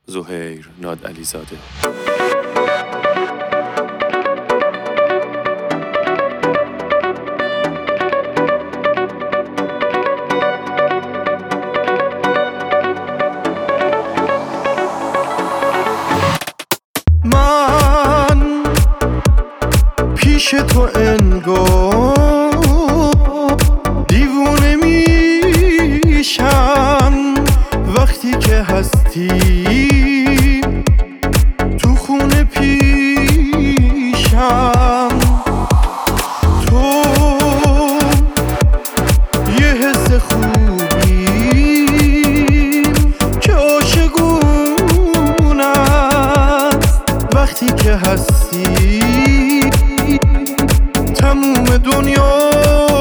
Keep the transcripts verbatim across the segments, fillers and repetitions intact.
زهیر نادعلیزاده. من پیش تو انگار دیوونه میشم وقتی که هستی تو خونه پیشم. تو یه حس خوبی که عاشقونه است وقتی که هستی تموم دنیا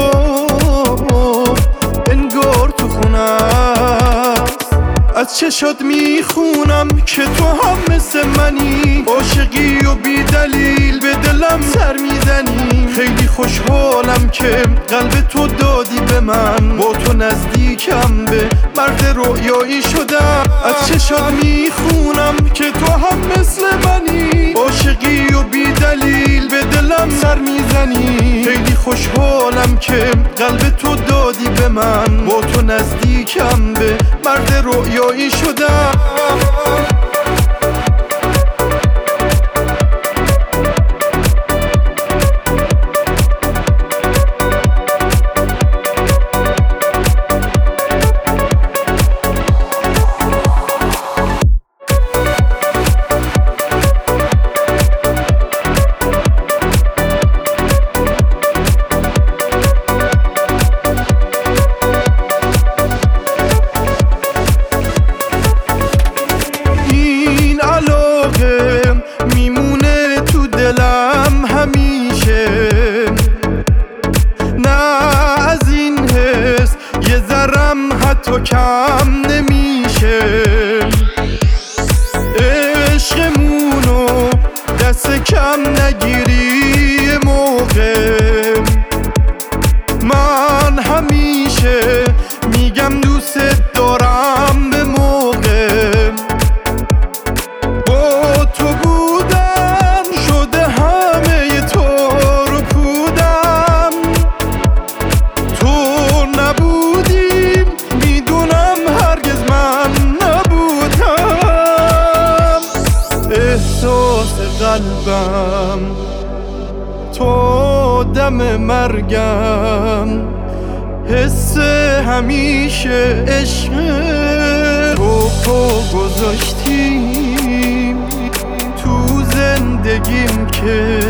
انگار تو خونه است. از چشات میخونم که تو هم مثل منی، عاشقی و بی دلیل به دلم سر میزنی. خیلی خوشحالم که قلب تو دادی به من، با تو نزدیکم به مرد رویایی شدم. از چشات میخونم که تو هم مثل منی، عاشقی و بی دلیل به دلم سر میزنی. خیلی خوشحالم که قلب تو دادی به من، با تو نزدیکم به مرد رویایی شدم. میمونه تو دلم همیشه، نه از این حس یه ذرم حتی کم نمیشه. عشقمونو دست کم نگیری یه موقع، من همیشه میگم دوست دارم به موقع. احساس قلبم تو دم مرگم، حس همیشه عشق تو پا گذاشتی تو زندگیم که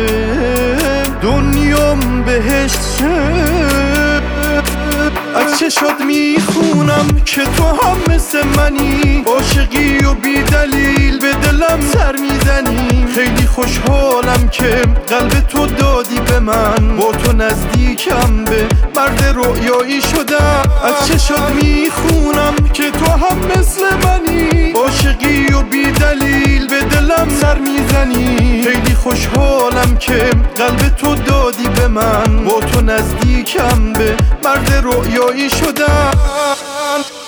دنیام بهشت شه. از چشات میخونم که تو هم مثل منی، عاشقی و بی دلیل به دلم سر میزنی. خیلی خوشحالم که قلب تو دادی به من، با تو نزدیکم به مرد رویایی شدم. از چشات میخونم که تو هم مثل منی، عاشقی و بی دلیل به دلم سر میزنی. خیلی خوشحالم که قلب تو دادی به من، با تو نزدیکم به مرد رویایی شدم.